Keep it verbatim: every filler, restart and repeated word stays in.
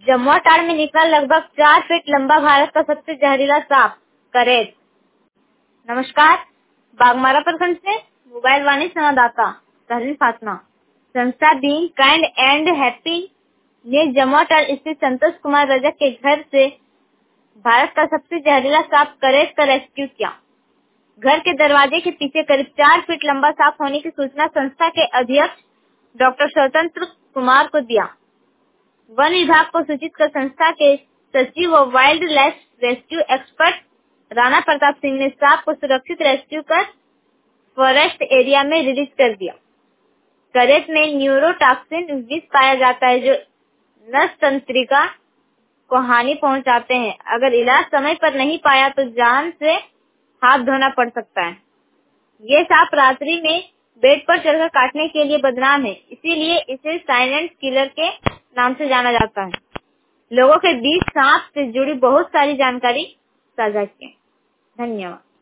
जमुआटाड़ में निकला लगभग चार फीट लंबा भारत का सबसे जहरीला सांप करेत। नमस्कार, बागमारा प्रखंड से मोबाइल वाणी संवाददाता तहरीर फातिमा। संस्था बीइंग काइंड एंड हैप्पी ने जमुआटाड़ स्थित संतोष कुमार रजक के घर से भारत का सबसे जहरीला सांप करेत का रेस्क्यू किया। घर के दरवाजे के पीछे करीब चार फीट लंबा सांप होने की सूचना संस्था के अध्यक्ष डॉक्टर स्वतंत्र कुमार को दिया। वन विभाग को सूचित कर संस्था के सचिव व wild life rescue expert Rana Pratap Singh ने सांप को सुरक्षित रेस्क्यू कर फॉरेस्ट एरिया में रिलीज कर दिया। करेत में न्यूरोटॉक्सिन विष पाया जाता है जो नस तंत्रिका को हानि पहुंचाते हैं। अगर इलाज समय पर नहीं पाया तो जान से हाथ धोना पड़ सकता है। ये सांप रात्रि में बेड पर चढ़कर काटने के लिए बदनाम है, इसीलिए इसे साइलेंट किलर के नाम से जाना जाता है। लोगों के बीच सांप से जुड़ी बहुत सारी जानकारी साझा की। धन्यवाद।